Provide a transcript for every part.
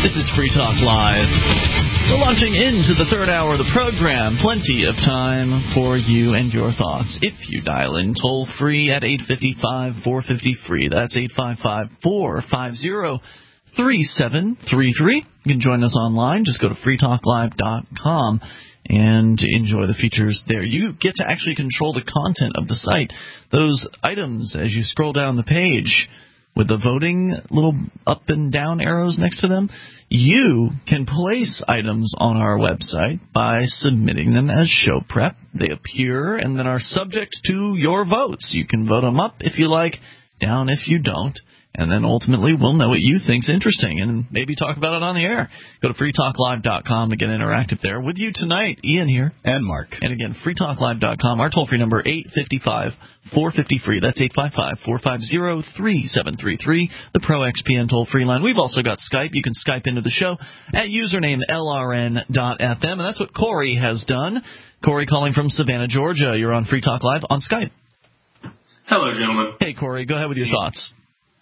This is Free Talk Live. We're launching into the third hour of the program. Plenty of time for you and your thoughts. If you dial in toll-free at 855-450-FREE. That's 855-450-3733. You can join us online. Just go to freetalklive.com and enjoy the features there. You get to actually control the content of the site. Those items, as you scroll down the page, with the voting little up and down arrows next to them, you can place items on our website by submitting them as show prep. They appear and then are subject to your votes. You can vote them up if you like, down if you don't, and then ultimately we'll know what you think's interesting and maybe talk about it on the air. Go to freetalklive.com to get interactive there. With you tonight, Ian here. And Mark. And again, freetalklive.com. Our toll-free number, 855-450-FREE. That's 855-450-3733. The Pro XPN toll-free line. We've also got Skype. You can Skype into the show at username LRN.FM. And that's what Corey has done. Corey calling from Savannah, Georgia. You're on Free Talk Live on Skype. Hello, gentlemen. Hey, Corey. Go ahead with your thoughts.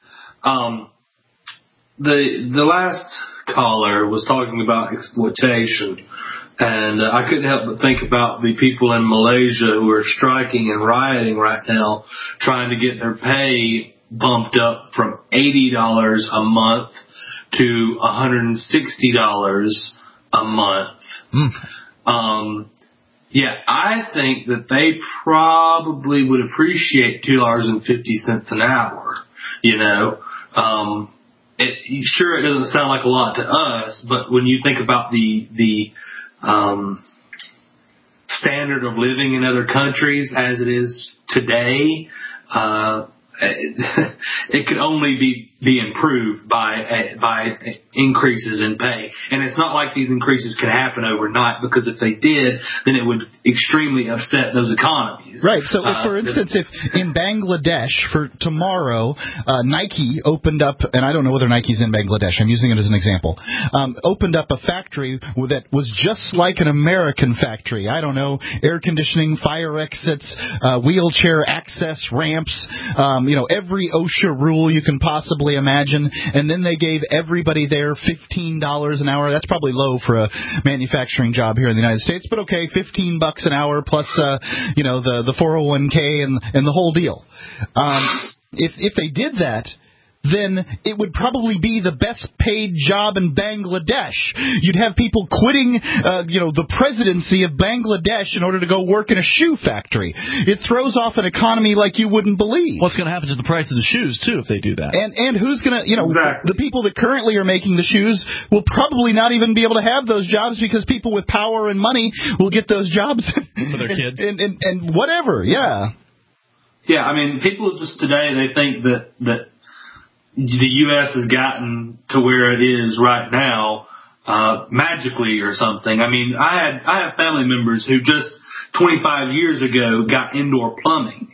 The last caller was talking about exploitation, and I couldn't help but think about the people in Malaysia who are striking and rioting right now, trying to get their pay bumped up from $80 a month to $160 a month. Yeah, I think that they probably would appreciate $2.50 an hour, you know. Sure, it doesn't sound like a lot to us, but when you think about the standard of living in other countries as it is today, it could only be improved by increases in pay. And it's not like these increases can happen overnight, because if they did, then it would extremely upset those economies. Right. So, for instance, if in Bangladesh for tomorrow, Nike opened up, and I don't know whether Nike's in Bangladesh, I'm using it as an example, opened up a factory that was just like an American factory. I don't know, air conditioning, fire exits, wheelchair access ramps, every OSHA rule you can possibly imagine, and then they gave everybody there $15 an hour. That's probably low for a manufacturing job here in the United States, but okay, $15 an hour plus, the 401k and the whole deal. If they did that, then it would probably be the best paid job in Bangladesh. You'd have people quitting, the presidency of Bangladesh in order to go work in a shoe factory. It throws off an economy like you wouldn't believe. What's going to happen to the price of the shoes, too, if they do that? And who's going to, exactly. The people that currently are making the shoes will probably not even be able to have those jobs, because people with power and money will get those jobs. For their kids. And whatever, yeah. Yeah, I mean, people just today, they think that the U.S. has gotten to where it is right now magically or something. I mean, I have family members who just 25 years ago got indoor plumbing,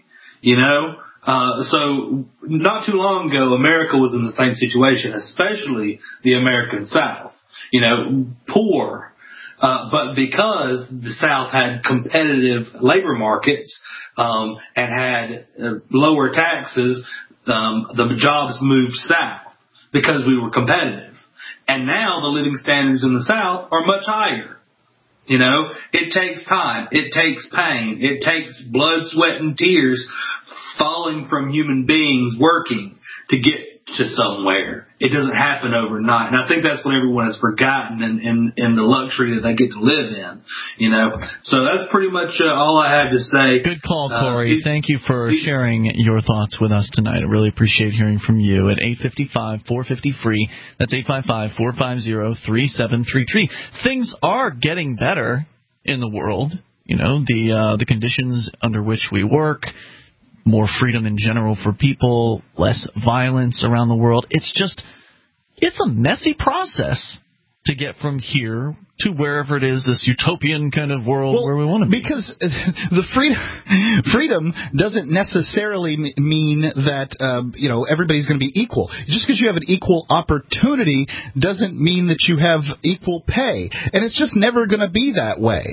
so not too long ago, America was in the same situation, especially the American South, poor. But because the South had competitive labor markets and had lower taxes, the jobs moved south because we were competitive. And now the living standards in the South are much higher. It takes time. It takes pain. It takes blood, sweat, and tears falling from human beings working to get to somewhere. It doesn't happen overnight. And I think that's what everyone has forgotten in the luxury that they get to live in, So that's pretty much all I have to say. Good call, Corey. Thank you for sharing your thoughts with us tonight. I really appreciate hearing from you at 855-450-FREE. That's 855-450-3733. Things are getting better in the world. The conditions under which we work, more freedom in general for people, less violence around the world. It's a messy process to get from here to wherever it is, this utopian kind of world where we want to be. Because the freedom doesn't necessarily mean that, everybody's going to be equal. Just because you have an equal opportunity doesn't mean that you have equal pay. And it's just never going to be that way.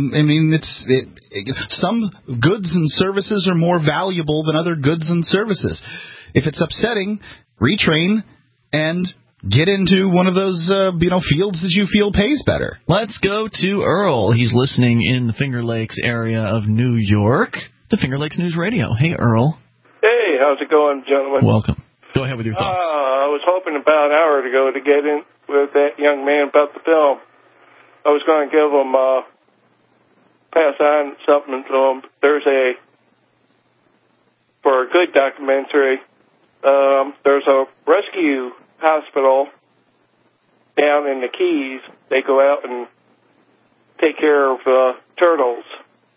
Some goods and services are more valuable than other goods and services. If it's upsetting, retrain and get into one of those fields that you feel pays better. Let's go to Earl. He's listening in the Finger Lakes area of New York, the Finger Lakes News Radio. Hey, Earl. Hey, how's it going, gentlemen? Welcome. Go ahead with your thoughts. I was hoping about an hour ago to get in with that young man about the film. I was going to give him, pass on something to him. For a good documentary, there's a rescue hospital down in the Keys. They go out and take care of turtles.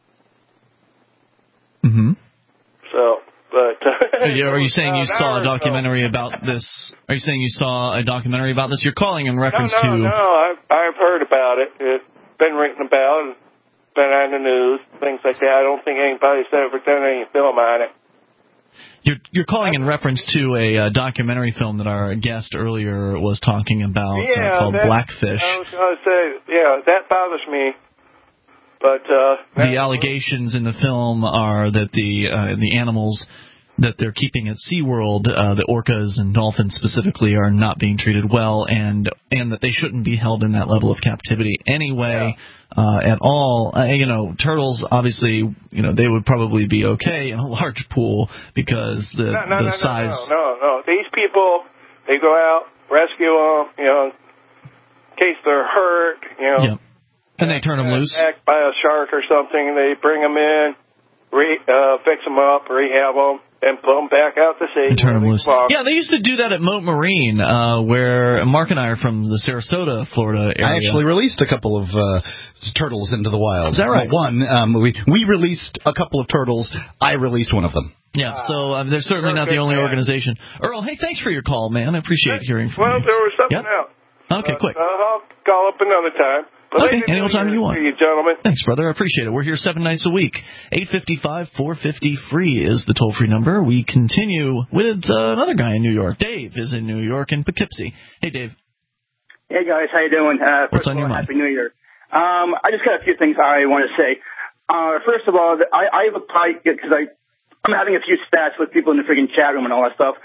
Mm-hmm. So, but are you saying you saw a documentary about this? Are you saying you saw a documentary about this? You're calling in reference to... No, I've heard about it. It's been written about and been on the news, things like that. I don't think anybody's ever done any film on it. You're calling in reference to a documentary film that our guest earlier was talking about called Blackfish. I was going to say, that bothers me. But the allegations in the film are that the animals that they're keeping at SeaWorld, the orcas and dolphins specifically, are not being treated well, and that they shouldn't be held in that level of captivity anyway at all. Turtles, obviously, they would probably be okay in a large pool because the size... No. These people, they go out, rescue them, in case they're hurt, Yeah. And they turn them loose. Attacked by a shark or something, they bring them in, fix them up, rehab them, and put them back out to sea. And turn them loose. Yeah, they used to do that at Moat Marine, where Mark and I are from the Sarasota, Florida area. I actually released a couple of turtles into the wild. Is that right? Well, we released a couple of turtles. I released one of them. Yeah, so they're certainly not the only organization. Earl, hey, thanks for your call, man. I appreciate hearing from you. Well, there was something else. Okay, quick. I'll call up another time. Okay, anytime you want. You, gentlemen. Thanks, brother. I appreciate it. We're here 7 nights a week. 855-450-FREE is the toll-free number. We continue with another guy in New York. Dave is in New York in Poughkeepsie. Hey, Dave. Hey, guys. How you doing? What's on your mind? Happy New Year. I just got a few things I want to say. First of all, I've applied because I'm having a few spats with people in the freaking chat room and all that stuff.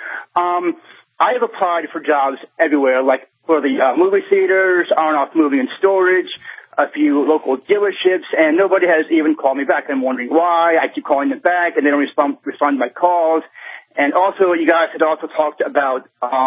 I have applied for jobs everywhere, like for the movie theaters, Aronoff Moving and Storage, a few local dealerships, and nobody has even called me back. I'm wondering why. I keep calling them back, and they don't respond to my calls. And also, you guys had also talked about,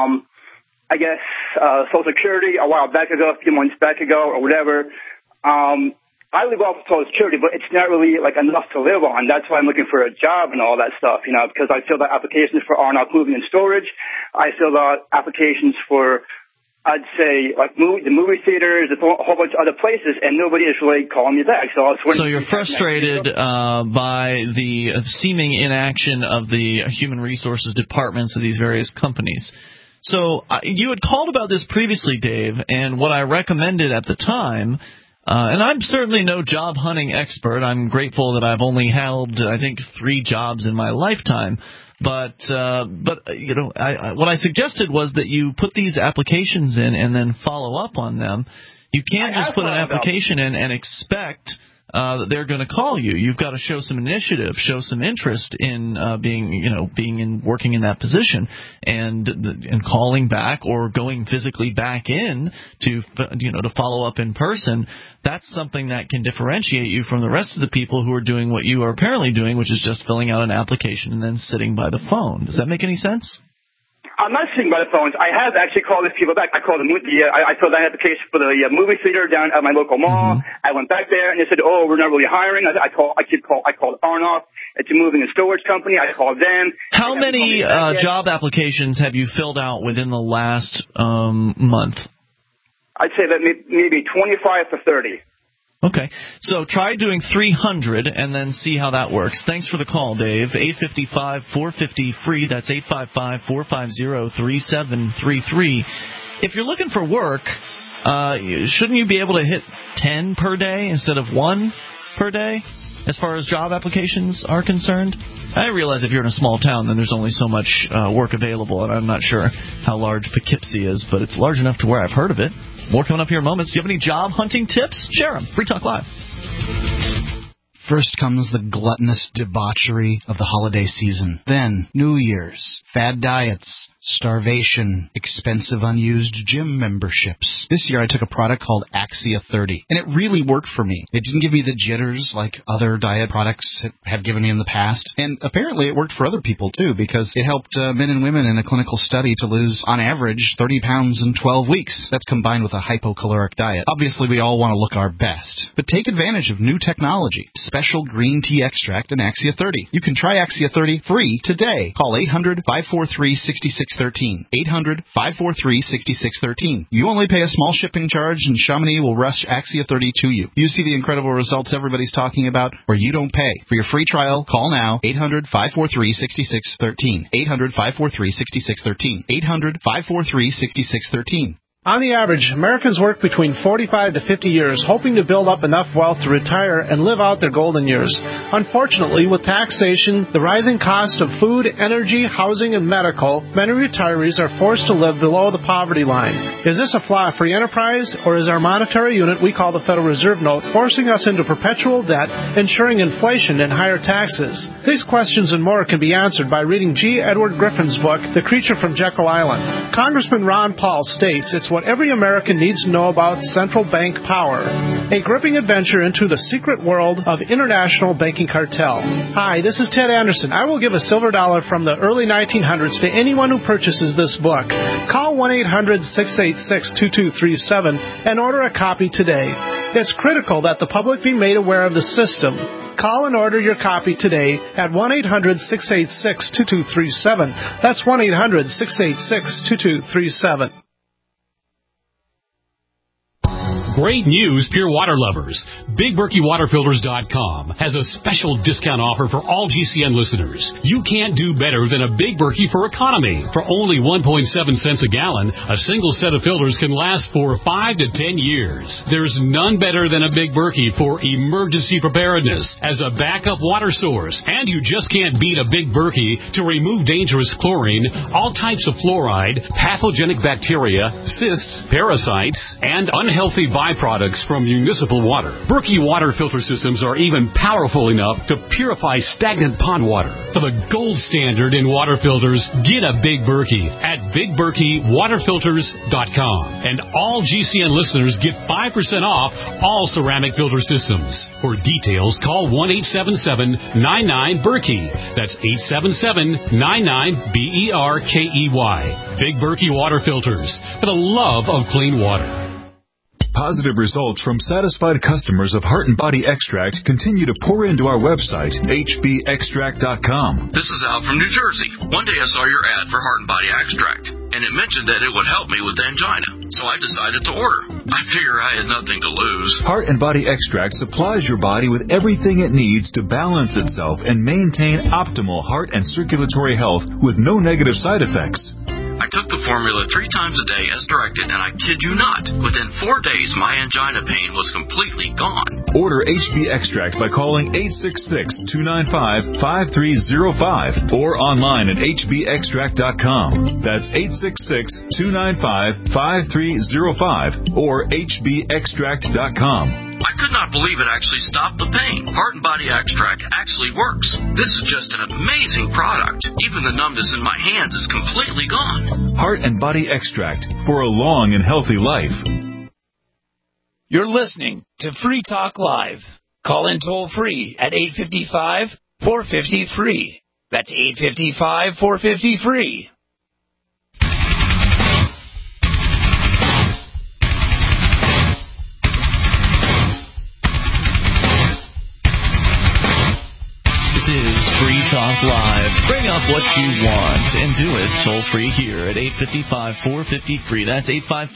Social Security a while back ago, a few months back ago, or whatever. I live off of Social Security, but it's not really enough to live on. That's why I'm looking for a job and all that stuff, because I filled out applications for Aronoff Moving and Storage. I filled out applications for, I'd say, the movie theaters, a whole bunch of other places, and nobody is really calling me back. So you're frustrated by the seeming inaction of the human resources departments of these various companies. So you had called about this previously, Dave, and what I recommended at the time... and I'm certainly no job hunting expert. I'm grateful that I've only held, I think, 3 jobs in my lifetime. But what I suggested was that you put these applications in and then follow up on them. You can't just put an application in and expect that they're going to call you. You've got to show some initiative, show some interest in working in that position, and calling back or going physically back in to follow up in person. That's something that can differentiate you from the rest of the people who are doing what you are apparently doing, which is just filling out an application and then sitting by the phone. Does that make any sense? I'm not sitting by the phones. I have actually called these people back. I called I filled out an application for the movie theater down at my local mall. Mm-hmm. I went back there and they said, "Oh, we're not really hiring." I called Aronoff. It's a moving and storage company. I called them. How many job applications have you filled out within the last month? I'd say that maybe 25 to 30. Okay, so try doing 300 and then see how that works. Thanks for the call, Dave. 855-450-FREE. That's 855-450-3733. If you're looking for work, shouldn't you be able to hit 10 per day instead of 1 per day as far as job applications are concerned? I realize if you're in a small town, then there's only so much work available, and I'm not sure how large Poughkeepsie is, but it's large enough to where I've heard of it. More coming up here in moments. Do you have any job hunting tips? Share them. Free Talk Live. First comes the gluttonous debauchery of the holiday season. Then, New Year's, fad diets, starvation, expensive unused gym memberships. This year I took a product called Axia 30, and it really worked for me. It didn't give me the jitters like other diet products have given me in the past, and apparently it worked for other people too, because it helped men and women in a clinical study to lose, on average, 30 pounds in 12 weeks. That's combined with a hypocaloric diet. Obviously, we all want to look our best, but take advantage of new technology. Special green tea extract and Axia 30. You can try Axia 30 free today. Call 800-543-6613. 800-543-6613. You only pay a small shipping charge, and Chamonix will rush Axia 30 to you. You see the incredible results everybody's talking about, where you don't pay. For your free trial, call now. 800-543-6613. 800-543-6613. 800-543-6613. On the average, Americans work between 45 to 50 years hoping to build up enough wealth to retire and live out their golden years. Unfortunately, with taxation, the rising cost of food, energy, housing, and medical, many retirees are forced to live below the poverty line. Is this a flaw of free enterprise, or is our monetary unit we call the Federal Reserve Note forcing us into perpetual debt, ensuring inflation and higher taxes? These questions and more can be answered by reading G. Edward Griffin's book, The Creature from Jekyll Island. Congressman Ron Paul states it's what every American needs to know about central bank power. A gripping adventure into the secret world of international banking cartel. Hi, this is Ted Anderson. I will give a silver dollar from the early 1900s to anyone who purchases this book. Call 1-800-686-2237 and order a copy today. It's critical that the public be made aware of the system. Call and order your copy today at 1-800-686-2237. That's 1-800-686-2237. Great news, pure water lovers. BigBerkeyWaterFilters.com has a special discount offer for all GCN listeners. You can't do better than a Big Berkey for economy. For only 1.7 cents a gallon, a single set of filters can last for 5 to 10 years. There's none better than a Big Berkey for emergency preparedness as a backup water source. And you just can't beat a Big Berkey to remove dangerous chlorine, all types of fluoride, pathogenic bacteria, cysts, parasites, and unhealthy byproducts from municipal water. Berkey water filter systems are even powerful enough to purify stagnant pond water. For the gold standard in water filters, get a Big Berkey at BigBerkeyWaterFilters.com. And all GCN listeners get 5% off all ceramic filter systems. For details, call 1-877-99-BERKEY. That's 877-99-BERKEY. Big Berkey Water Filters, for the love of clean water. Positive results from satisfied customers of Heart and Body Extract continue to pour into our website, hbextract.com. This is Al from New Jersey. One day I saw your ad for Heart and Body Extract, and it mentioned that it would help me with angina, so I decided to order. I figure I had nothing to lose. Heart and Body Extract supplies your body with everything it needs to balance itself and maintain optimal heart and circulatory health with no negative side effects. I took the formula 3 times a day as directed, and I kid you not, within 4 days my angina pain was completely gone. Order HB Extract by calling 866-295-5305 or online at hbextract.com. That's 866-295-5305 or hbextract.com. I could not believe it actually stopped the pain. Heart and Body Extract actually works. This is just an amazing product. Even the numbness in my hands is completely gone. Heart and Body Extract for a long and healthy life. You're listening to Free Talk Live. Call in toll free at 855-450-FREE. That's 855-450-FREE. This is Free Talk Live. Bring up what you want and do it toll free here at 855-450-FREE. That's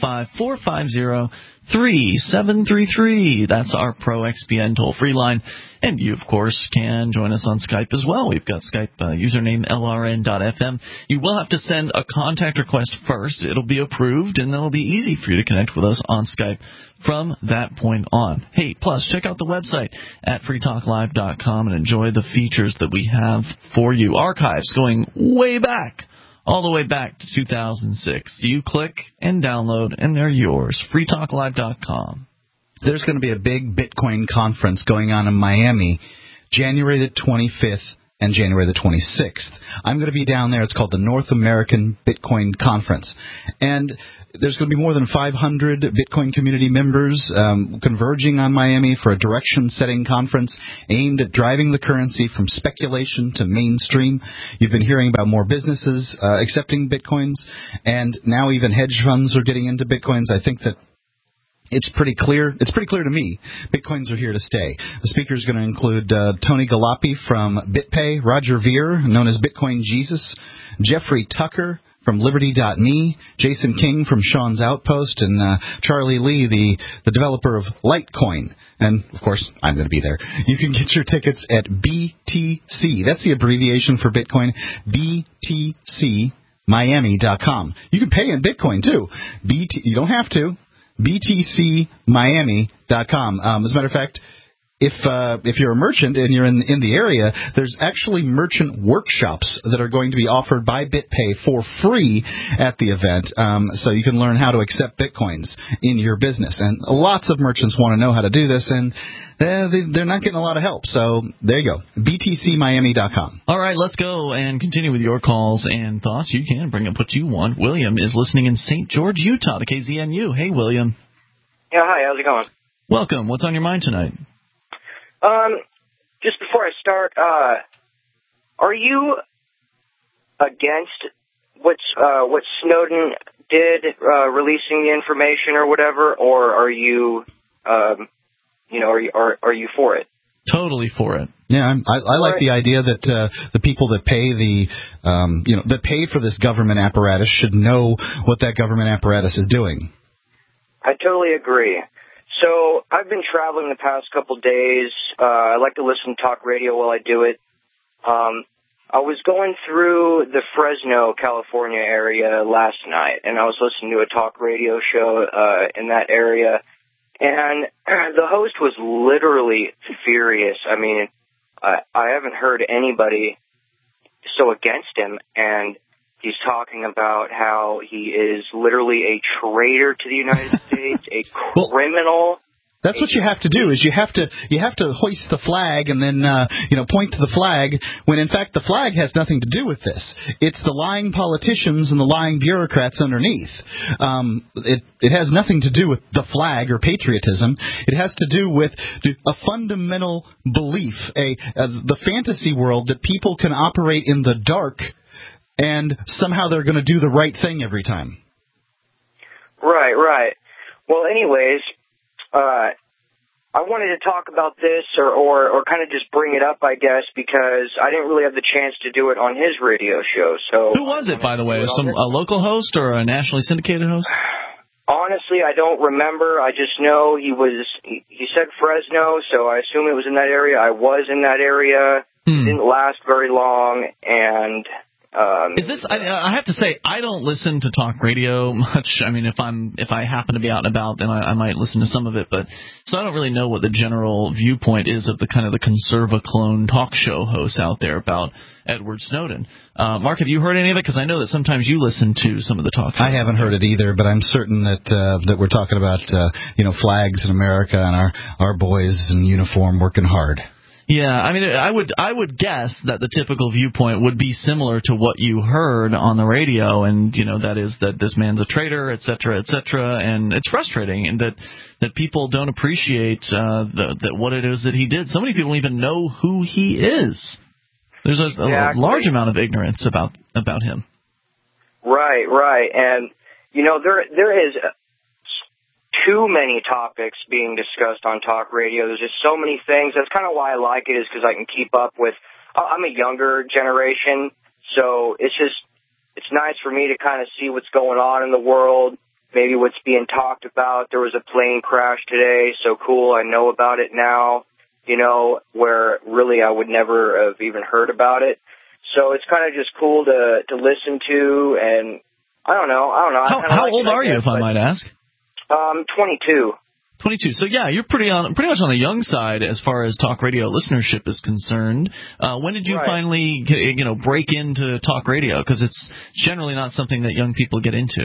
855-450-3733. That's our Pro XPN toll-free line. And you, of course, can join us on Skype as well. We've got Skype username LRN.FM. You will have to send a contact request first. It'll be approved, and then it'll be easy for you to connect with us on Skype from that point on. Hey, plus, check out the website at freetalklive.com and enjoy the features that we have for you. Archives going way back, all the way back to 2006. You click and download, and they're yours. freetalklive.com. There's going to be a big Bitcoin conference going on in Miami, January the 25th and January the 26th. I'm going to be down there. It's called the North American Bitcoin Conference. And there's going to be more than 500 Bitcoin community members converging on Miami for a direction-setting conference aimed at driving the currency from speculation to mainstream. You've been hearing about more businesses accepting Bitcoins, and now even hedge funds are getting into Bitcoins. I think that it's pretty clear. It's pretty clear to me. Bitcoins are here to stay. The speaker is going to include Tony Galapi from BitPay, Roger Ver, known as Bitcoin Jesus, Jeffrey Tucker from Liberty.me, Jason King from Sean's Outpost, and Charlie Lee, the developer of Litecoin. And, of course, I'm going to be there. You can get your tickets at BTC. That's the abbreviation for Bitcoin, BTCmiami.com. You can pay in Bitcoin, too. You don't have to. BTCmiami.com. As a matter of fact, if you're a merchant and you're in the area, there's actually merchant workshops that are going to be offered by BitPay for free at the event, so you can learn how to accept Bitcoins in your business. And lots of merchants want to know how to do this, and they're not getting a lot of help. So there you go, BTCmiami.com. All right, let's go and continue with your calls and thoughts. You can bring up what you want. William is listening in St. George, Utah to KZNU. Hey, William. Yeah, hi, how's it going? Welcome. What's on your mind tonight? Just before I start, are you against what Snowden did, releasing the information or whatever, or are you, are you for it? Totally for it. Yeah, I like the idea that the people that pay that pay for this government apparatus should know what that government apparatus is doing. I totally agree. So I've been traveling the past couple days. I like to listen to talk radio while I do it. I was going through the Fresno, California area last night, and I was listening to a talk radio show in that area, and the host was literally furious. I mean, I haven't heard anybody so against him, and he's talking about how he is literally a traitor to the United States, a criminal. That's what you have to do. Is you have to hoist the flag and then point to the flag when in fact the flag has nothing to do with this. It's the lying politicians and the lying bureaucrats underneath. It has nothing to do with the flag or patriotism. It has to do with a fundamental belief, the fantasy world that people can operate in the dark and somehow they're going to do the right thing every time. Right. Well, anyways, I wanted to talk about this or kind of just bring it up, I guess, because I didn't really have the chance to do it on his radio show. So who was it, by the way? A local host or a nationally syndicated host? Honestly, I don't remember. I just know he said Fresno, so I assume it was in that area. I was in that area. It didn't last very long, and is this? I have to say, I don't listen to talk radio much. I mean, if I happen to be out and about, then I might listen to some of it. But so I don't really know what the general viewpoint is of the kind of the conserva-clone talk show hosts out there about Edward Snowden. Mark, have you heard any of it? Because I know that sometimes you listen to some of the talk shows. I haven't heard it either, but I'm certain that we're talking about flags in America and our boys in uniform working hard. Yeah, I mean, I would guess that the typical viewpoint would be similar to what you heard on the radio, and that is that this man's a traitor, et cetera, and it's frustrating, and that people don't appreciate that what it is that he did. So many people don't even know who he is. There's a large amount of ignorance about him. Right, and there is too many topics being discussed on talk radio. There's just so many things. That's kind of why I like it, is because I can keep up with. I'm a younger generation, so it's nice for me to kind of see what's going on in the world, maybe what's being talked about. There was a plane crash today, so cool, I know about it now, where really I would never have even heard about it. So it's kind of just cool to listen to, and I don't know. How old are you, if I might ask? 22. 22. So yeah, you're pretty much on the young side as far as talk radio listenership is concerned. When did you finally break into talk radio? Because it's generally not something that young people get into.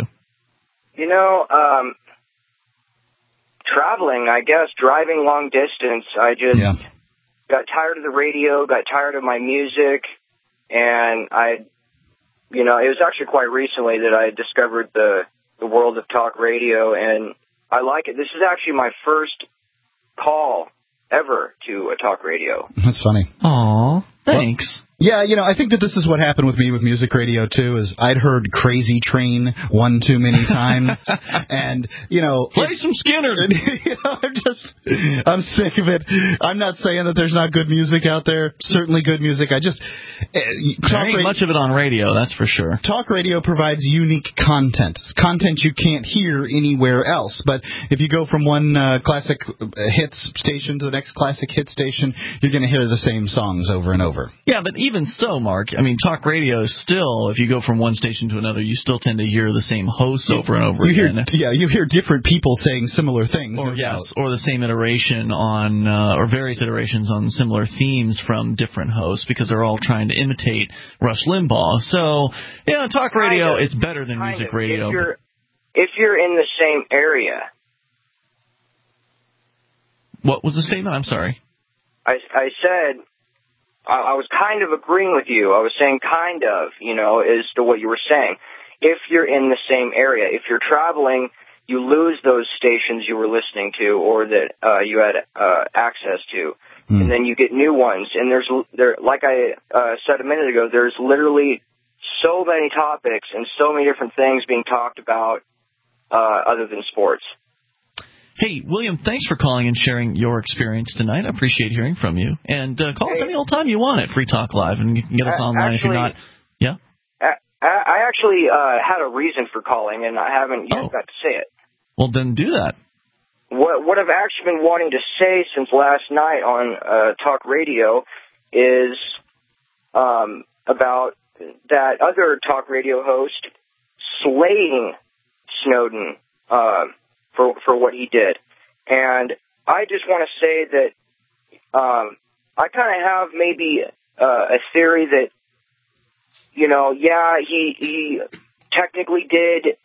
Traveling, I guess, driving long distance. got tired of the radio, got tired of my music, and it was actually quite recently that I discovered the world of talk radio, and I like it. This is actually my first call ever to a talk radio. That's funny. Aw, thanks. Yeah, I think that this is what happened with me with music radio, too, is I'd heard Crazy Train one too many times, and, Play some Skinner! I'm sick of it. I'm not saying that there's not good music out there. Certainly good music. There ain't much of it on radio, that's for sure. Talk radio provides unique content you can't hear anywhere else. But if you go from one classic hits station to the next classic hit station, you're going to hear the same songs over and over. Yeah, but even so, Mark, I mean, talk radio still, if you go from one station to another, you still tend to hear the same hosts over and over again. You hear different people saying similar things. Or the same iteration on, or various iterations on similar themes from different hosts, because they're all trying to imitate Rush Limbaugh. So, talk radio, it's better than music radio. If you're in the same area. What was the statement? I'm sorry. I said... I was kind of agreeing with you. I was saying kind of, as to what you were saying. If you're in the same area, if you're traveling, you lose those stations you were listening to or that you had access to, and then you get new ones. And like I said a minute ago, there's literally so many topics and so many different things being talked about other than sports. Hey, William, thanks for calling and sharing your experience tonight. I appreciate hearing from you. And call us any old time you want at Free Talk Live, and you can get us online if you're not. Yeah? I actually had a reason for calling, and I haven't yet got to say it. Well, then do that. What I've actually been wanting to say since last night on talk radio is about that other talk radio host slaying Snowden for what he did. And I just want to say that I kind of have maybe a theory that, he technically did,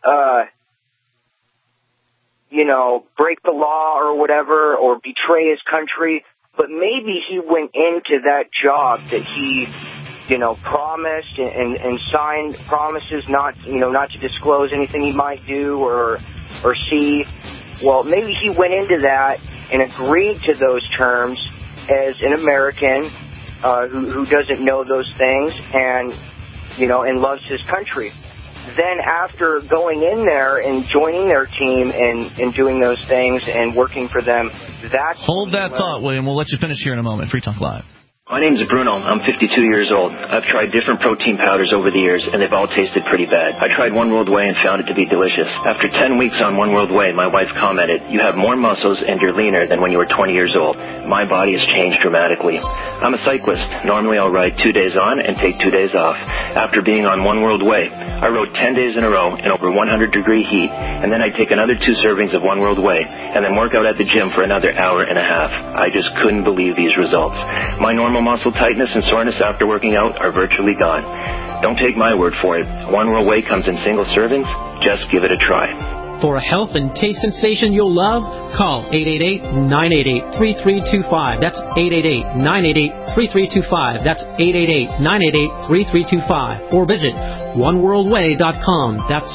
break the law or whatever, or betray his country, but maybe he went into that job that he, promised and signed promises not to disclose anything he might do or see. Well, maybe he went into that and agreed to those terms as an American who doesn't know those things and loves his country. Then after going in there and joining their team and doing those things and working for them, that's... Hold that thought, William. We'll let you finish here in a moment. Free Talk Live. My name's Bruno. I'm 52 years old. I've tried different protein powders over the years, and they've all tasted pretty bad. I tried One World Whey and found it to be delicious. After 10 weeks on One World Whey, my wife commented, "You have more muscles and you're leaner than when you were 20 years old." My body has changed dramatically. I'm a cyclist. Normally I'll ride 2 days on and take 2 days off. After being on One World Whey, I rode 10 days in a row in over 100-degree heat, and then I'd take another 2 servings of One World Whey, and then work out at the gym for another hour and a half. I just couldn't believe these results. My normal muscle tightness and soreness after working out are virtually gone. Don't take my word for it. One World Whey comes in single servings. Just give it a try. For a health and taste sensation you'll love, call 888-988-3325. That's 888-988-3325. That's 888-988-3325. Or visit oneworldwhey.com. That's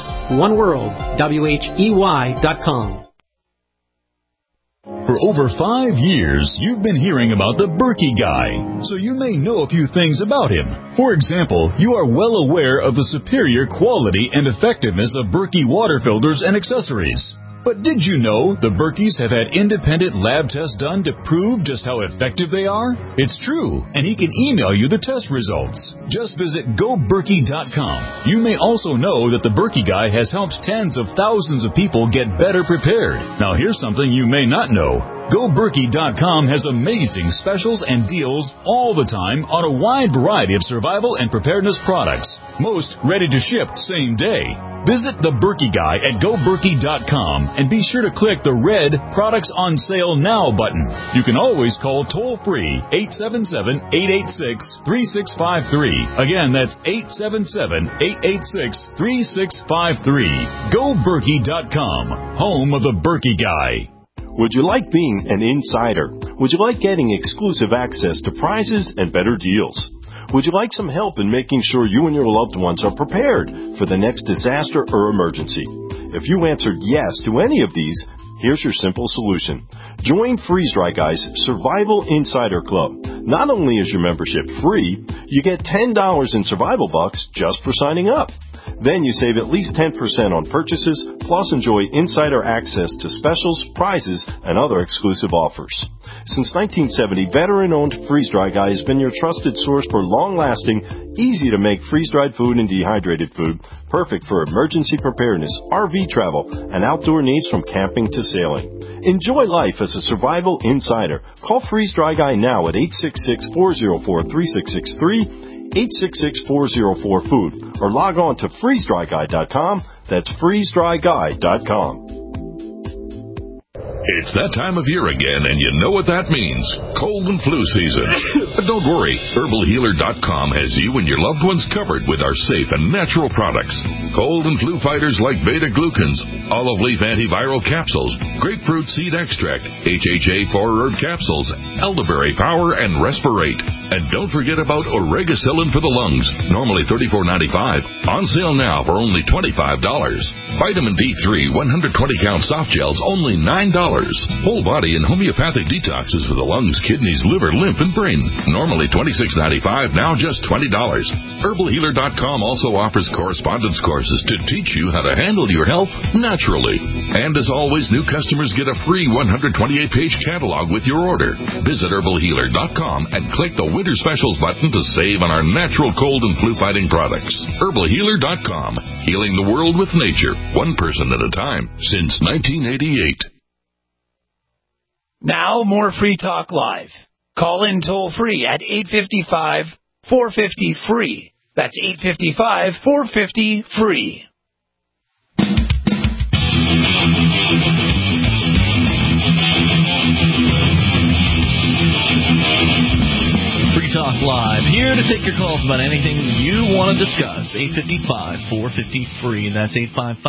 oneworld.com. For over 5 years, you've been hearing about the Berkey Guy, so you may know a few things about him. For example, you are well aware of the superior quality and effectiveness of Berkey water filters and accessories. But did you know the Berkeys have had independent lab tests done to prove just how effective they are? It's true, and he can email you the test results. Just visit GoBerkey.com. You may also know that the Berkey Guy has helped tens of thousands of people get better prepared. Now here's something you may not know. GoBerkey.com has amazing specials and deals all the time on a wide variety of survival and preparedness products, most ready to ship same day. Visit the Berkey Guy at GoBerkey.com and be sure to click the red Products on Sale Now button. You can always call toll-free 877-886-3653. Again, that's 877-886-3653. GoBerkey.com, home of the Berkey Guy. Would you like being an insider? Would you like getting exclusive access to prizes and better deals? Would you like some help in making sure you and your loved ones are prepared for the next disaster or emergency? If you answered yes to any of these, here's your simple solution. Join Freeze Dry Guy's Survival Insider Club. Not only is your membership free, you get $10 in survival bucks just for signing up. Then you save at least 10% on purchases, plus enjoy insider access to specials, prizes, and other exclusive offers. Since 1970, veteran-owned Freeze Dry Guy has been your trusted source for long-lasting, easy-to-make freeze-dried food and dehydrated food, perfect for emergency preparedness, RV travel, and outdoor needs from camping to sailing. Enjoy life as a survival insider. Call Freeze Dry Guy now at 866-404-3663, 866-404-FOOD, or log on to freezedryguy.com. That's freezedryguy.com. It's that time of year again, and you know what that means. Cold and flu season. But don't worry, HerbalHealer.com has you and your loved ones covered with our safe and natural products. Cold and flu fighters like beta-glucans, olive leaf antiviral capsules, grapefruit seed extract, HHA 4-herb capsules, elderberry power, and respirate. And don't forget about Oregacillin for the lungs, normally $34.95. On sale now for only $25. Vitamin D3 120-count soft gels, only $9. Whole body and homeopathic detoxes for the lungs, kidneys, liver, lymph, and brain. Normally $26.95, now just $20. HerbalHealer.com also offers correspondence courses to teach you how to handle your health naturally. And as always, new customers get a free 128-page catalog with your order. Visit HerbalHealer.com and click the Winter Specials button to save on our natural cold and flu-fighting products. HerbalHealer.com, healing the world with nature, one person at a time, since 1988. Now, more Free Talk Live. Call in toll-free at 855-450-FREE. That's 855-450-FREE. Free Talk Live, here to take your calls about anything you want to discuss. 855-450-FREE. That's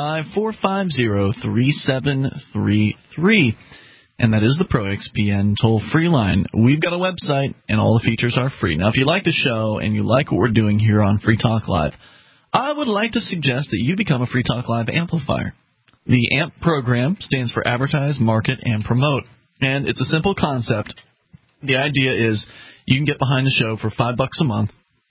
855-450-3733. And that is the ProXPN toll-free line. We've got a website, and all the features are free. Now, if you like the show and you like what we're doing here on Free Talk Live, I would like to suggest that you become a Free Talk Live amplifier. The AMP program stands for Advertise, Market, and Promote. And it's a simple concept. The idea is you can get behind the show for $5 a month,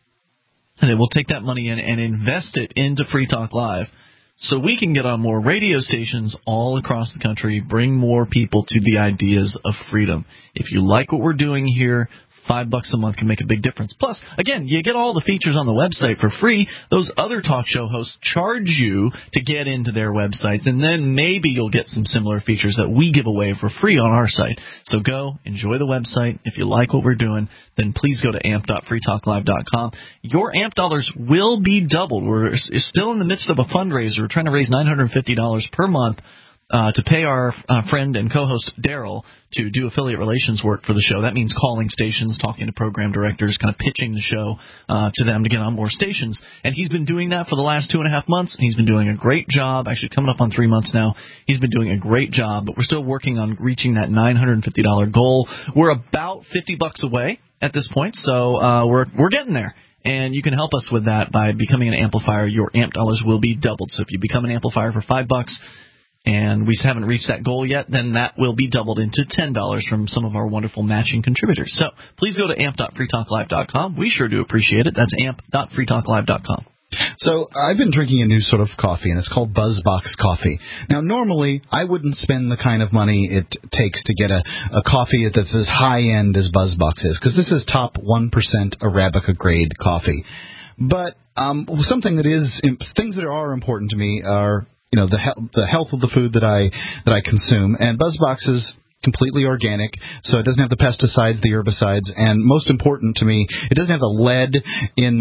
and then we'll take that money in and invest it into Free Talk Live, so we can get on more radio stations all across the country, bring more people to the ideas of freedom. If you like what we're doing here, $5 a month can make a big difference. Plus, again, you get all the features on the website for free. Those other talk show hosts charge you to get into their websites, and then maybe you'll get some similar features that we give away for free on our site. So go, enjoy the website. If you like what we're doing, then please go to amp.freetalklive.com. Your AMP dollars will be doubled. We're still in the midst of a fundraiser. We're trying to raise $950 per month to pay our friend and co-host Daryl to do affiliate relations work for the show. That means calling stations, talking to program directors, kind of pitching the show to them to get on more stations. And he's been doing that for the last 2.5 months, and he's been doing a great job. Actually, coming up on 3 months now. He's been doing a great job, but we're still working on reaching that $950 goal. We're about $50 away at this point, so we're getting there. And you can help us with that by becoming an amplifier. Your AMP dollars will be doubled. So if you become an amplifier for $5, and we haven't reached that goal yet, then that will be doubled into $10 from some of our wonderful matching contributors. So please go to amp.freetalklive.com. We sure do appreciate it. That's amp.freetalklive.com. So I've been drinking a new sort of coffee, and it's called BuzzBox Coffee. Now, normally, I wouldn't spend the kind of money it takes to get a coffee that's as high-end as BuzzBox is, because this is top 1% Arabica grade coffee. But something that is things that are important to me are, you know, the health of the food that I consume, and BuzzBox is completely organic, so it doesn't have the pesticides, the herbicides, and most important to me, it doesn't have the lead in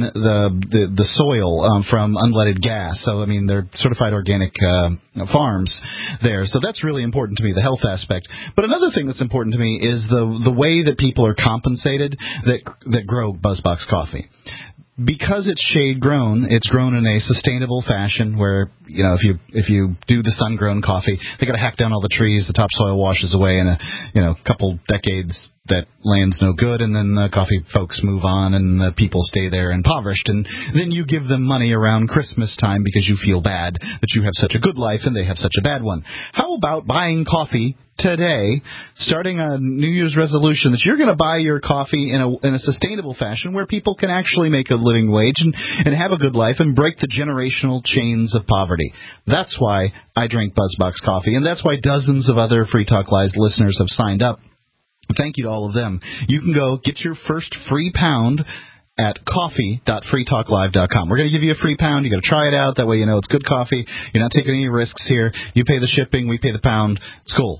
the soil from unleaded gas. So I mean, they're certified organic farms there, so that's really important to me, the health aspect. But another thing that's important to me is the way that people are compensated that grow BuzzBox coffee. because it's shade grown, it's grown in a sustainable fashion where, if you do the sun grown coffee, they got to hack down all the trees, the topsoil washes away in a couple decades. That land's no good, and then the coffee folks move on, and the people stay there impoverished, and then you give them money around Christmas time because you feel bad that you have such a good life and they have such a bad one. How about buying coffee today, starting a New Year's resolution that you're going to buy your coffee in a sustainable fashion where people can actually make a living wage and have a good life and break the generational chains of poverty. That's why I drink BuzzBox coffee, and that's why dozens of other Free Talk Live listeners have signed up. Thank you to all of them. You can go get your first free pound at coffee.freetalklive.com. We're going to give you a free pound. You got to try it out. That way you know it's good coffee. You're not taking any risks here. You pay the shipping. We pay the pound. It's cool.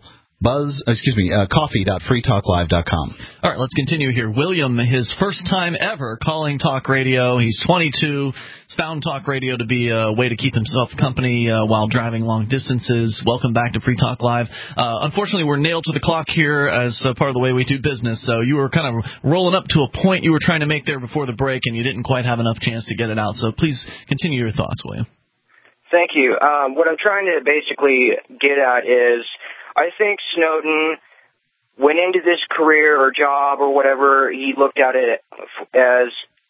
Coffee.freetalklive.com. All right, let's continue here. William, his first time ever calling talk radio. He's 22. Found talk radio to be a way to keep himself company while driving long distances. Welcome back to Free Talk Live. Unfortunately, we're nailed to the clock here as part of the way we do business. So you were kind of rolling up to a point you were trying to make there before the break, and you didn't quite have enough chance to get it out. So please continue your thoughts, William. Thank you. What I'm trying to basically get at is, I think Snowden went into this career or job or whatever he looked at it as,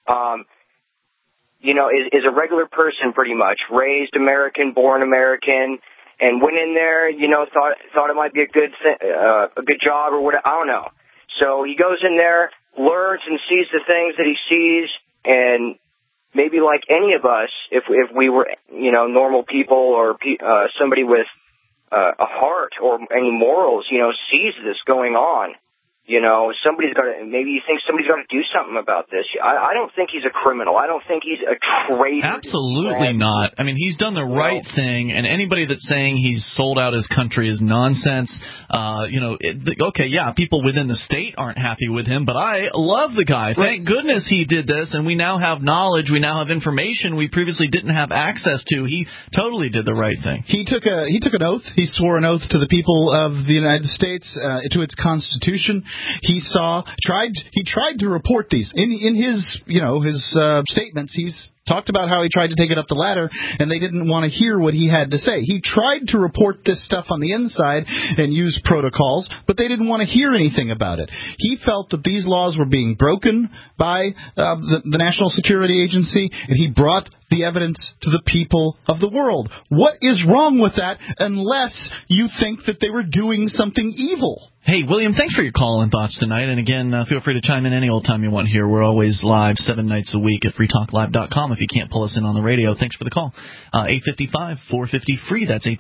is a regular person pretty much, raised American, born American, and went in there, thought it might be a good job or what, I don't know. So he goes in there, learns and sees the things that he sees, and maybe like any of us, if we were, normal people or somebody with a heart or any morals, sees this going on. Somebody's got to, maybe you think somebody's got to do something about this. I don't think he's a criminal. I don't think he's a traitor. Absolutely not. I mean, he's done the right thing, and anybody that's saying he's sold out his country is nonsense. People within the state aren't happy with him, but I love the guy. Thank goodness he did this, and we now have knowledge. We now have information we previously didn't have access to. He totally did the right thing. He took an oath. He swore an oath to the people of the United States, to its Constitution. He tried to report these in his statements. He's talked about how he tried to take it up the ladder, and they didn't want to hear what he had to say. He tried to report this stuff on the inside and use protocols, but they didn't want to hear anything about it. He felt that these laws were being broken by the National Security Agency, and he brought the evidence to the people of the world. What is wrong with that unless you think that they were doing something evil? Hey, William, thanks for your call and thoughts tonight. And again, feel free to chime in any old time you want here. We're always live 7 nights a week at freetalklive.com if you can't pull us in on the radio. Thanks for the call. 855-450-FREE. That's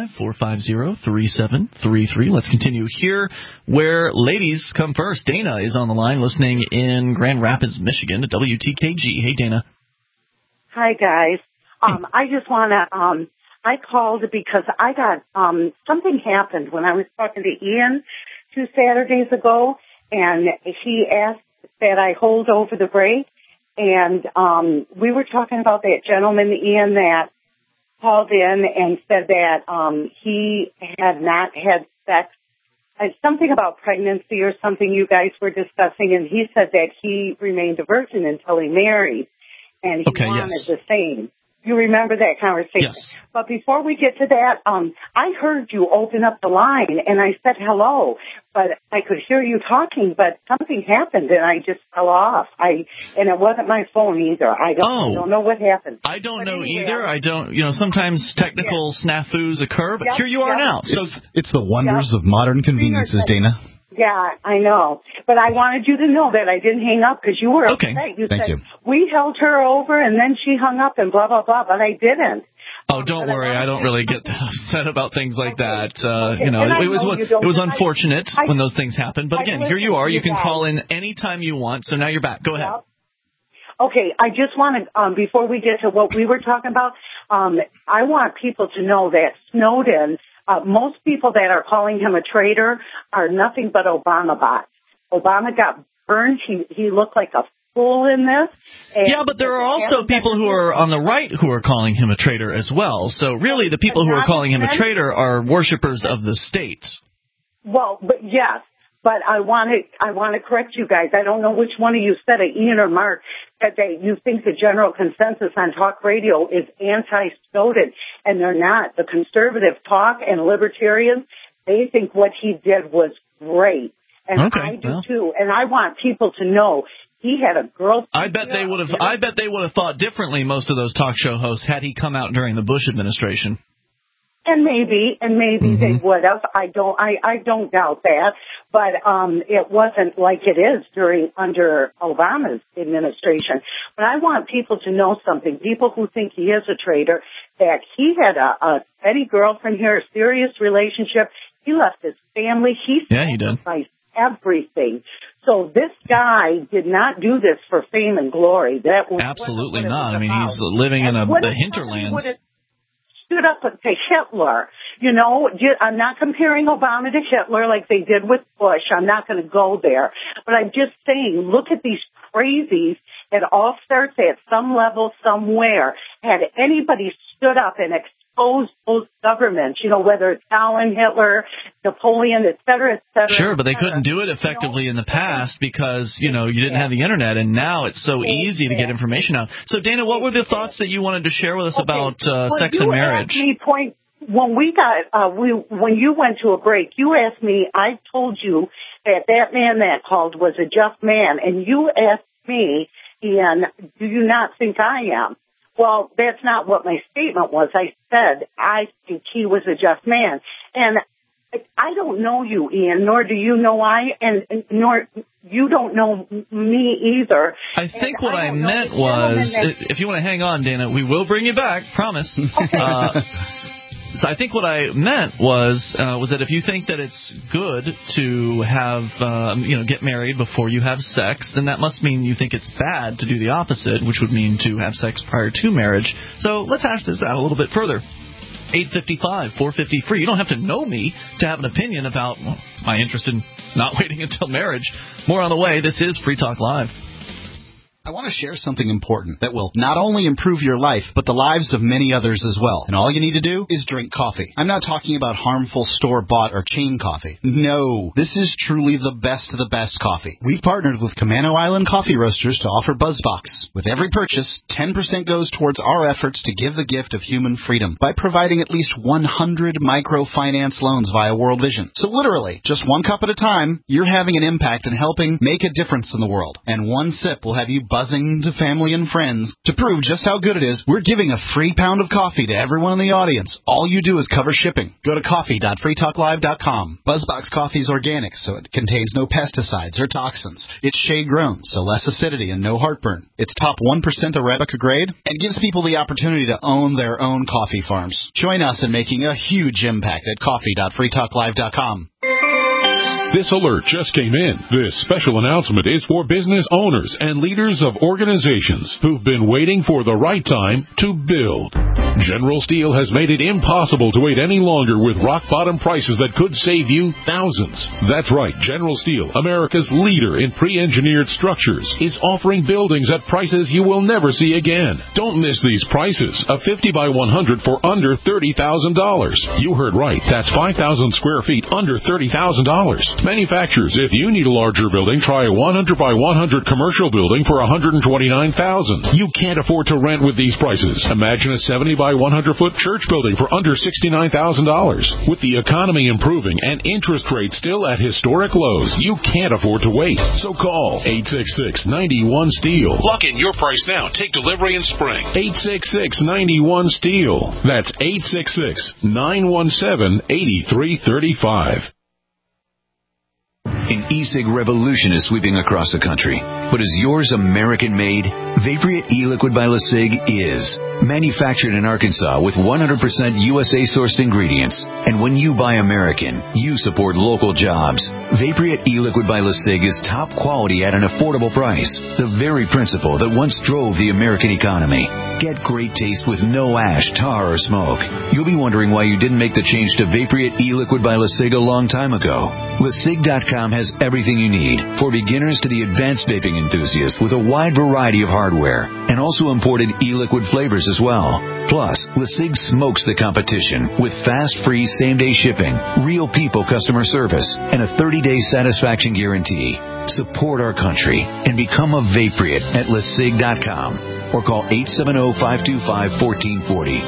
855-450-3733. Let's continue here where ladies come first. Dana is on the line listening in Grand Rapids, Michigan to WTKG. Hey, Dana. Hi, guys. I just want to I called because I got something happened when I was talking to Ian 2 Saturdays ago, and he asked that I hold over the break, and we were talking about that gentleman, Ian, that called in and said that he had not had sex, something about pregnancy or something you guys were discussing, and he said that he remained a virgin until he married, and he wanted the same. You remember that conversation? Yes. But before we get to that, I heard you open up the line, and I said hello, but I could hear you talking, but something happened, and I just fell off. And it wasn't my phone either. I don't know what happened. I don't know either. I don't, sometimes technical snafus occur, but here you are now. So it's the wonders of modern conveniences, Dana. Yeah, I know. But I wanted you to know that I didn't hang up because you were upset. You Thank said, you. We held her over and then she hung up and blah, blah, blah, but I didn't. Oh, don't worry. I don't really get upset about things like that. It was unfortunate when those things happen. But again, here you are. You can call in anytime you want. So now you're back. Go ahead. Okay, I just want to, before we get to what we were talking about, I want people to know that Snowden, most people that are calling him a traitor are nothing but Obama bots. Obama got burned. He looked like a fool in this. Yeah, but there are also people who are on the right who are calling him a traitor as well. So really the people who are calling him a traitor are worshipers of the state. Well, but yes. But I want to correct you guys. I don't know which one of you said it, Ian or Mark, that you think the general consensus on talk radio is anti-SCOTUS, and they're not. The conservative talk and libertarians, they think what he did was great. And I do too. And I want people to know he had a girlfriend. I bet they would have thought differently, most of those talk show hosts, had he come out during the Bush administration. And maybe they would have. I don't doubt that. But it wasn't like it is under Obama's administration. But I want people to know something. People who think he is a traitor, that he had a steady girlfriend here, a serious relationship. He left his family. He sacrificed everything. So this guy did not do this for fame and glory. That was absolutely not. I mean, he's living in the hinterlands. Stood up to Hitler. You know, I'm not comparing Obama to Hitler like they did with Bush. I'm not going to go there. But I'm just saying, look at these crazies. It all starts at some level somewhere. Had anybody stood up and exposed those governments, you know, whether it's Stalin, Hitler, Napoleon, et cetera, et cetera. Sure, but they couldn't do it effectively in the past because, you know, you didn't have the Internet, and now it's so easy to get information out. So, Dana, what were the thoughts that you wanted to share with us about sex and marriage? When when you went to a break, you asked me, I told you that man that called was a just man, and you asked me, Ian, do you not think I am? Well, that's not what my statement was. I said I think he was a just man. And I don't know you, Ian, nor do you know nor you don't know me either. I think what I meant was, if you want to hang on, Dana, we will bring you back, promise. Okay. So I think what I meant was that if you think that it's good to have, get married before you have sex, then that must mean you think it's bad to do the opposite, which would mean to have sex prior to marriage. So let's hash this out a little bit further. 855-450-FREE. You don't have to know me to have an opinion about my interest in not waiting until marriage. More on the way. This is Free Talk Live. I want to share something important that will not only improve your life, but the lives of many others as well. And all you need to do is drink coffee. I'm not talking about harmful store-bought or chain coffee. No, this is truly the best of the best coffee. We've partnered with Camano Island Coffee Roasters to offer BuzzBox. With every purchase, 10% goes towards our efforts to give the gift of human freedom by providing at least 100 microfinance loans via World Vision. So literally, just one cup at a time, you're having an impact and helping make a difference in the world. And one sip will have you buzzing to family and friends. To prove just how good it is, we're giving a free pound of coffee to everyone in the audience. All you do is cover shipping. Go to coffee.freetalklive.com. BuzzBox coffee is organic, so it contains no pesticides or toxins. It's shade-grown, so less acidity and no heartburn. It's top 1% Arabica grade and gives people the opportunity to own their own coffee farms. Join us in making a huge impact at coffee.freetalklive.com. This alert just came in. This special announcement is for business owners and leaders of organizations who've been waiting for the right time to build. General Steel has made it impossible to wait any longer with rock-bottom prices that could save you thousands. That's right. General Steel, America's leader in pre-engineered structures, is offering buildings at prices you will never see again. Don't miss these prices. A 50 by 100 for under $30,000. You heard right. That's 5,000 square feet under $30,000. Manufacturers, if you need a larger building, try a 100 by 100 commercial building for $129,000. You can't afford to rent with these prices. Imagine a 70 by 100 foot church building for under $69,000. With the economy improving and interest rates still at historic lows, you can't afford to wait. So call 866-91-STEEL. Lock in your price now. Take delivery in spring. 866-91-STEEL. That's 866-917-8335. An e-cig revolution is sweeping across the country. But is yours American-made? Vaporeate e-liquid by LeSig is. Manufactured in Arkansas with 100% USA-sourced ingredients. And when you buy American, you support local jobs. Vaporeate e-liquid by LeSig is top quality at an affordable price. The very principle that once drove the American economy. Get great taste with no ash, tar, or smoke. You'll be wondering why you didn't make the change to Vaporeate e-liquid by LeSig a long time ago. LeSig.com has everything you need, for beginners to the advanced vaping enthusiast, with a wide variety of hardware, and also imported e-liquid flavors as well. Plus, LeSig smokes the competition with fast, free, same-day shipping, real people customer service, and a 30-day satisfaction guarantee. Support our country and become a Vapriot at LeSig.com. Or call 870-525-1440.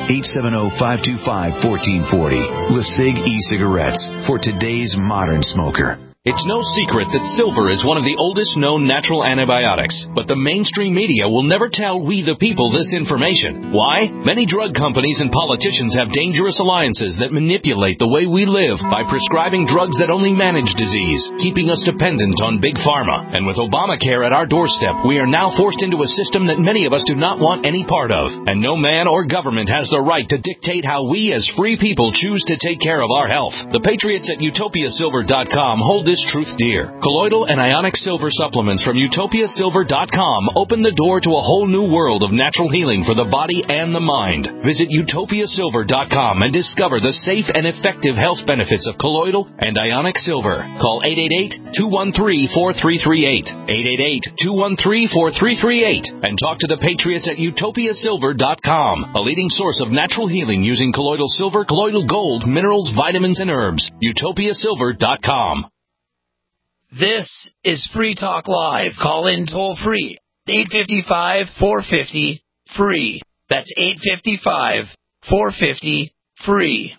870-525-1440. LeSig e-cigarettes for today's modern smoker. It's no secret that silver is one of the oldest known natural antibiotics, but the mainstream media will never tell we the people this information. Why? Many drug companies and politicians have dangerous alliances that manipulate the way we live by prescribing drugs that only manage disease, keeping us dependent on big pharma. And with Obamacare at our doorstep, we are now forced into a system that many of us do not want any part of. And no man or government has the right to dictate how we as free people choose to take care of our health. The Patriots at UtopiaSilver.com hold this truth dear. Colloidal and ionic silver supplements from UtopiaSilver.com open the door to a whole new world of natural healing for the body and the mind. Visit UtopiaSilver.com and discover the safe and effective health benefits of colloidal and ionic silver. Call 888-213-4338. 888-213-4338 and talk to the Patriots at UtopiaSilver.com, a leading source of natural healing using colloidal silver, colloidal gold, minerals, vitamins, and herbs. UtopiaSilver.com. This is Free Talk Live. Call in toll free. 855-450-FREE. That's 855-450-FREE.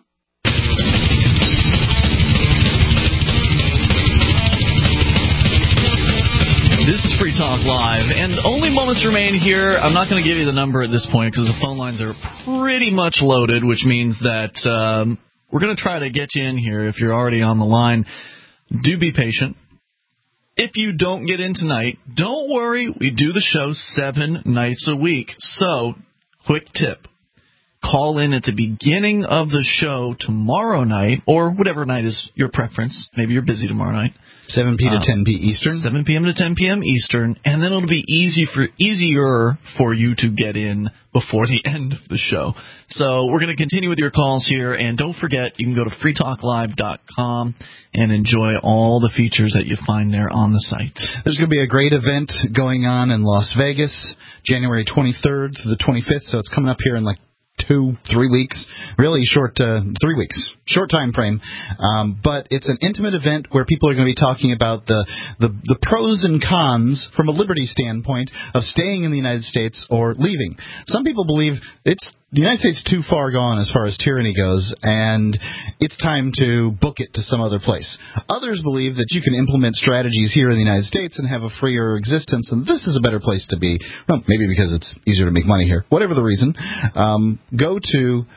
This is Free Talk Live, and only moments remain here. I'm not going to give you the number at this point because the phone lines are pretty much loaded, which means that we're going to try to get you in here if you're already on the line. Do be patient. If you don't get in tonight, don't worry. We do the show 7 nights a week. So, quick tip. Call in at the beginning of the show tomorrow night, or whatever night is your preference. Maybe you're busy tomorrow night. 7 p. to 10 p. Eastern? 7 p.m. to 10 p.m. Eastern, and then it'll be easier for you to get in before the end of the show. So we're going to continue with your calls here, and don't forget, you can go to freetalklive.com and enjoy all the features that you find there on the site. There's going to be a great event going on in Las Vegas, January 23rd to the 25th, so it's coming up here in like 2-3 weeks, really short, 3 weeks, short time frame. But it's an intimate event where people are going to be talking about the pros and cons from a liberty standpoint of staying in the United States or leaving. Some people believe the United States is too far gone as far as tyranny goes, and it's time to book it to some other place. Others believe that you can implement strategies here in the United States and have a freer existence, and this is a better place to be. Well, maybe because it's easier to make money here. Whatever the reason, go to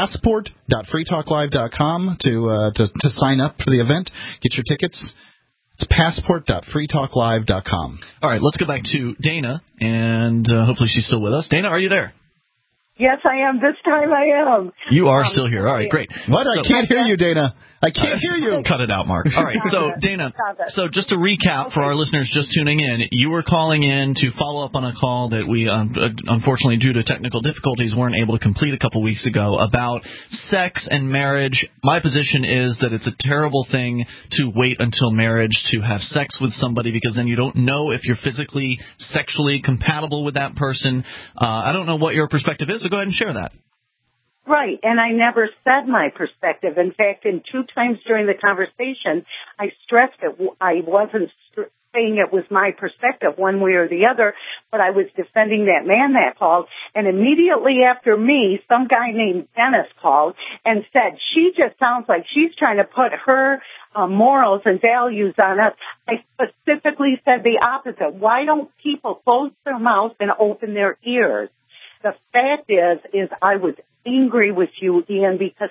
passport.freetalklive.com to sign up for the event. Get your tickets. It's passport.freetalklive.com. All right, let's go back to Dana, and hopefully she's still with us. Dana, are you there? Yes, I am. This time I am. You are still here. All right, great. What? I can't hear you, Dana. I can't hear you. Cut it out, Mark. All right, so Dana, so just to recap for our listeners just tuning in, you were calling in to follow up on a call that we, unfortunately, due to technical difficulties, weren't able to complete a couple weeks ago about sex and marriage. My position is that it's a terrible thing to wait until marriage to have sex with somebody because then you don't know if you're physically, sexually compatible with that person. I don't know what your perspective is, so go ahead and share that. Right, and I never said my perspective. In fact, in 2 times during the conversation, I stressed that I wasn't saying it was my perspective one way or the other, but I was defending that man that called. And immediately after me, some guy named Dennis called and said, she just sounds like she's trying to put her morals and values on us. I specifically said the opposite. Why don't people close their mouths and open their ears? The fact is I was angry with you, Ian, because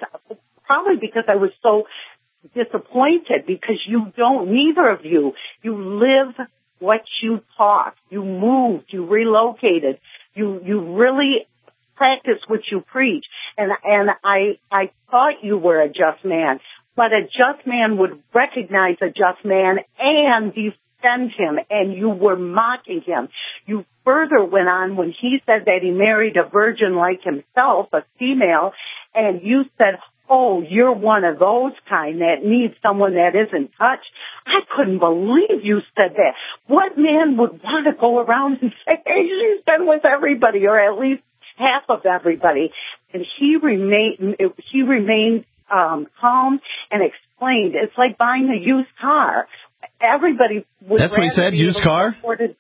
I was so disappointed because neither of you live what you taught. You moved, you relocated, you really practice what you preach. And I thought you were a just man, but a just man would recognize a just man and defend him, and you were mocking him. You further went on when he said that he married a virgin like himself, a female, and you said, oh, you're one of those kind that needs someone that isn't touched. I couldn't believe you said that. What man would want to go around and say, hey, she's been with everybody, or at least half of everybody? And he remained calm and explained. It's like buying a used car. Everybody would. That's what he said, used car? Did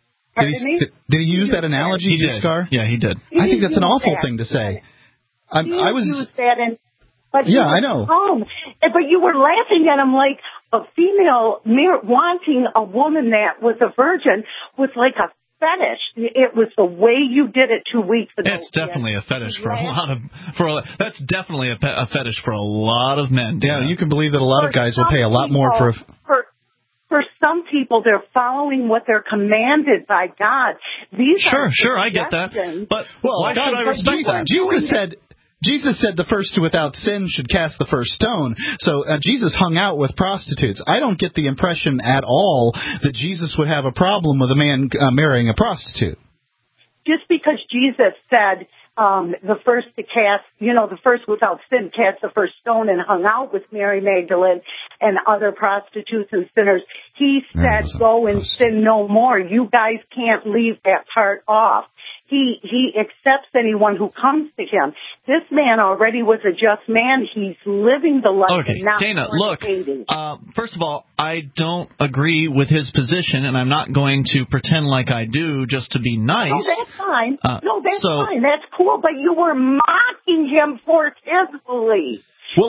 he use that analogy, used car? Yeah, he did. I think that's an awful thing to say. I was used that in. But yeah, I know. Calm. But you were laughing at him like a female wanting a woman that was a virgin was like a fetish. It was the way you did it 2 weeks ago. It's definitely a fetish for a lot of. That's definitely a fetish for a lot of men. Yeah, you can believe that a lot of guys will pay a lot more for. For some people, they're following what they're commanded by God. These are sure, I get that. But why should I respect that? Jesus said the first without sin should cast the first stone. So Jesus hung out with prostitutes. I don't get the impression at all that Jesus would have a problem with a man marrying a prostitute. Just because Jesus said the first to cast, the first without sin cast the first stone and hung out with Mary Magdalene and other prostitutes and sinners, he said, go and sin no more. You guys can't leave that part off. He accepts anyone who comes to him. This man already was a just man. He's living the life and not Dana, look, first of all, I don't agree with his position, and I'm not going to pretend like I do just to be nice. No, that's fine. Fine. That's cool, but you were mocking him for his belief. Well,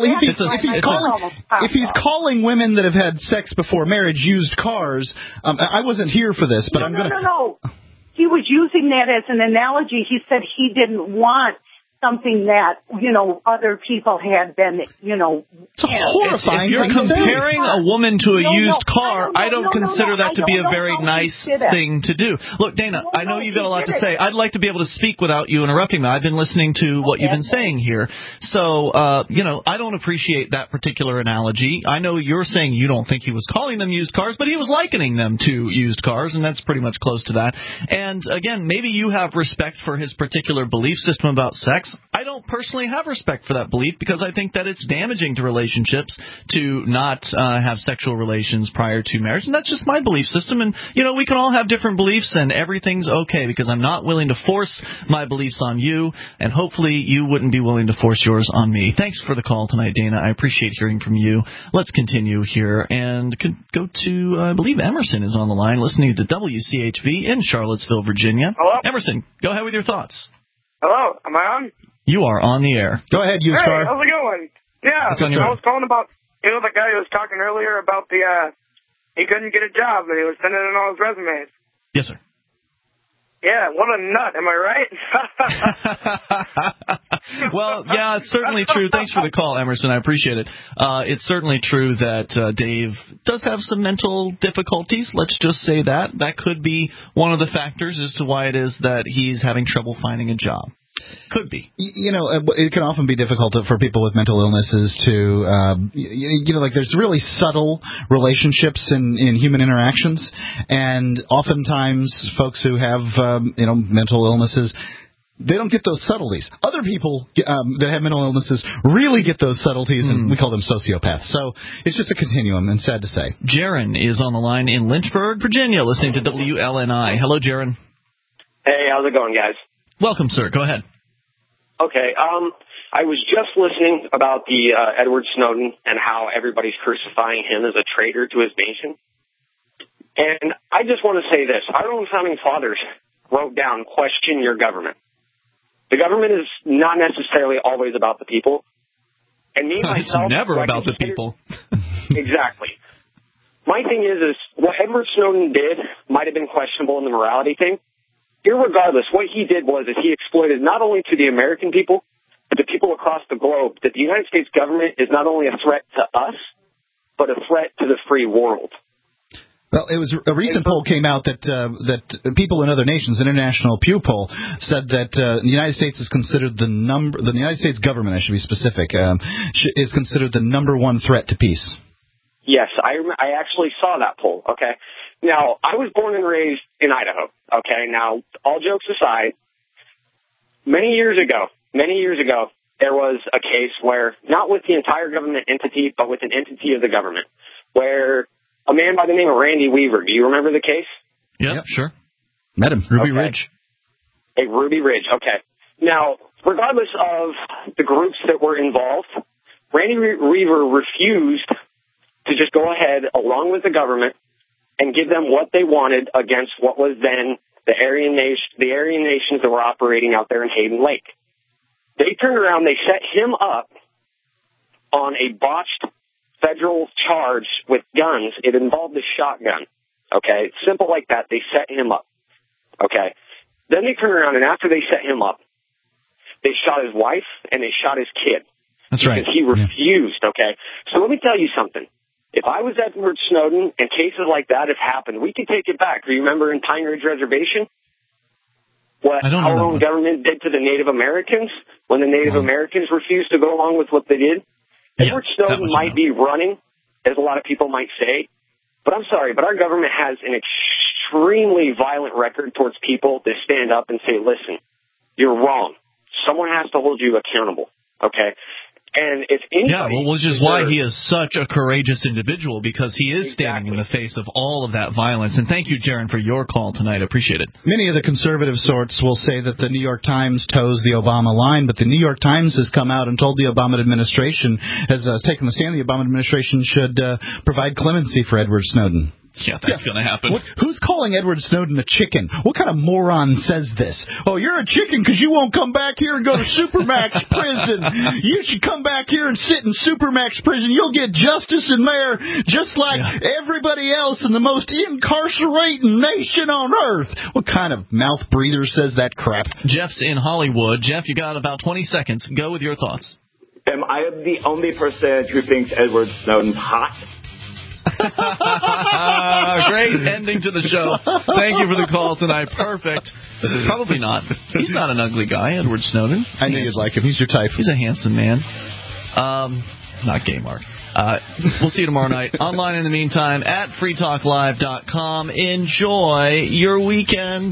if he's calling women that have had sex before marriage used cars, I wasn't here for this, but I'm going to... No. He was using that as an analogy. He said he didn't want something that, other people had been, It's horrifying. If you're comparing a woman to a used car, I don't consider that to be a very nice thing to do. Look, Dana, I know you've got a lot to say. I'd like to be able to speak without you interrupting me. I've been listening to what you've been saying here. So, I don't appreciate that particular analogy. I know you're saying you don't think he was calling them used cars, but he was likening them to used cars, and that's pretty much close to that. And, again, maybe you have respect for his particular belief system about sex. I don't personally have respect for that belief because I think that it's damaging to relationships to not have sexual relations prior to marriage. And that's just my belief system. And, we can all have different beliefs and everything's okay because I'm not willing to force my beliefs on you. And hopefully you wouldn't be willing to force yours on me. Thanks for the call tonight, Dana. I appreciate hearing from you. Let's continue here and go to, I believe Emerson is on the line listening to WCHV in Charlottesville, Virginia. Hello? Emerson, go ahead with your thoughts. Hello, am I on? You are on the air. Go ahead, used car. Hey, how's it going? Yeah, I was calling about, the guy who was talking earlier about he couldn't get a job and he was sending in all his resumes. Yes, sir. Yeah, what a nut, am I right? Well, yeah, it's certainly true. Thanks for the call, Emerson. I appreciate it. It's certainly true that Dave does have some mental difficulties. Let's just say that. That could be one of the factors as to why it is that he's having trouble finding a job. Could be. It can often be difficult for people with mental illnesses to, there's really subtle relationships in human interactions, and oftentimes folks who have, mental illnesses, they don't get those subtleties. Other people that have mental illnesses really get those subtleties, and we call them sociopaths. So it's just a continuum, and sad to say. Jaron is on the line in Lynchburg, Virginia, listening to WLNI. Hello, Jaron. Hey, how's it going, guys? Welcome, sir. Go ahead. Okay. I was just listening about the Edward Snowden and how everybody's crucifying him as a traitor to his nation. And I just want to say this. Our own founding fathers wrote down, question your government. The government is not necessarily always about the people. And me, myself... It's never about the people. Exactly. My thing is what Edward Snowden did might have been questionable in the morality thing. Irregardless, what he did was that he exploited not only to the American people, but the people across the globe, that the United States government is not only a threat to us, but a threat to the free world. Well, it was a recent poll came out that people in other nations, an international Pew poll, said that the United States is considered the United States government, I should be specific, is considered the number one threat to peace. Yes, I actually saw that poll, okay? Now, I was born and raised in Idaho, okay? Now, all jokes aside, many years ago, there was a case where, not with the entire government entity, but with an entity of the government, where a man by the name of Randy Weaver, do you remember the case? Yep. Sure. Met him. Ruby Ridge. Hey, Ruby Ridge, okay. Now, regardless of the groups that were involved, Randy Weaver refused to just go ahead along with the government and give them what they wanted against what was then the Aryan nations that were operating out there in Hayden Lake. They turned around, they set him up on a botched federal charge with guns. It involved a shotgun, okay? Simple like that. They set him up, okay? Then they turned around, and after they set him up, they shot his wife and they shot his kid. That's right. Because he refused, okay? So let me tell you something. If I was Edward Snowden and cases like that have happened, we could take it back. Remember in Pine Ridge Reservation? What our own government did to the Native Americans when the Native Americans refused to go along with what they did? Edward Snowden might be running, as a lot of people might say, but I'm sorry, but our government has an extremely violent record towards people that stand up and say, listen, you're wrong. Someone has to hold you accountable, okay? And if anybody... which is why he is such a courageous individual, because he is standing in the face of all of that violence. And thank you, Jaron, for your call tonight. I appreciate it. Many of the conservative sorts will say that the New York Times toes the Obama line, but the New York Times has come out and told the Obama administration, has taken the stand the Obama administration should provide clemency for Edward Snowden. Yeah, that's going to happen. Who's calling Edward Snowden a chicken? What kind of moron says this? Oh, you're a chicken because you won't come back here and go to Supermax prison. You should come back here and sit in Supermax prison. You'll get justice in there just like everybody else in the most incarcerating nation on earth. What kind of mouth breather says that crap? Jeff's in Hollywood. Jeff, you got about 20 seconds. Go with your thoughts. Am I the only person who thinks Edward Snowden's hot? Great ending to the show. Thank you for the call tonight. Perfect. Probably not. He's not an ugly guy, Edward Snowden. I knew you'd like him. He's your type. He's a handsome man. Not gay, Mark. We'll see you tomorrow night. Online in the meantime at freetalklive.com. Enjoy your weekend.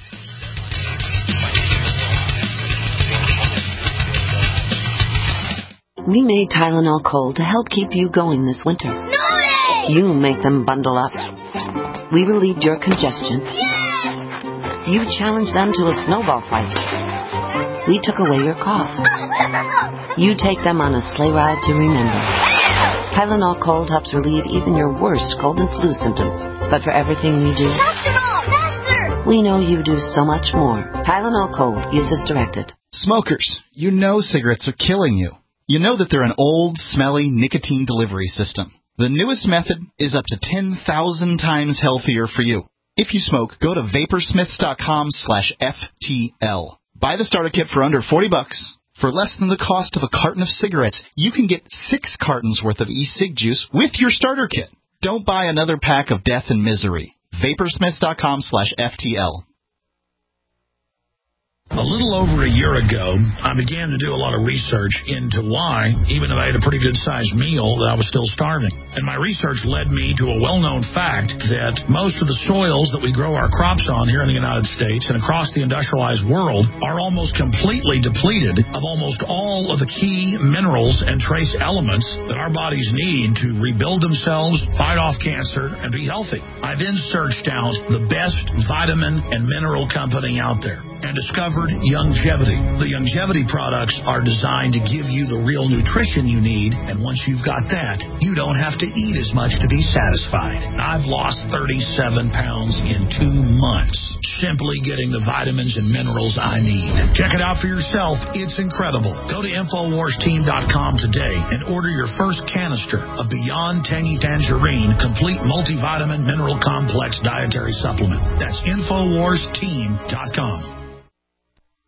We made Tylenol Cold to help keep you going this winter. You make them bundle up. We relieved your congestion. Yeah. You challenged them to a snowball fight. We took away your cough. You take them on a sleigh ride to remember. Tylenol Cold helps relieve even your worst cold and flu symptoms. But for everything we do, we know you do so much more. Tylenol Cold. Use as directed. Smokers, you know cigarettes are killing you. You know that they're an old, smelly nicotine delivery system. The newest method is up to 10,000 times healthier for you. If you smoke, go to vaporsmiths.com/FTL. Buy the starter kit for under $40. For less than the cost of a carton of cigarettes, you can get 6 cartons worth of e-cig juice with your starter kit. Don't buy another pack of death and misery. vaporsmiths.com/FTL. A little over a year ago, I began to do a lot of research into why, even if I had a pretty good-sized meal, that I was still starving. And my research led me to a well-known fact that most of the soils that we grow our crops on here in the United States and across the industrialized world are almost completely depleted of almost all of the key minerals and trace elements that our bodies need to rebuild themselves, fight off cancer, and be healthy. I then searched out the best vitamin and mineral company out there and discovered Youngevity. The Youngevity products are designed to give you the real nutrition you need, and once you've got that, you don't have to eat as much to be satisfied. I've lost 37 pounds in 2 months, simply getting the vitamins and minerals I need. Check it out for yourself. It's incredible. Go to InfoWarsTeam.com today and order your first canister of Beyond Tangy Tangerine Complete Multivitamin Mineral Complex Dietary Supplement. That's InfoWarsTeam.com.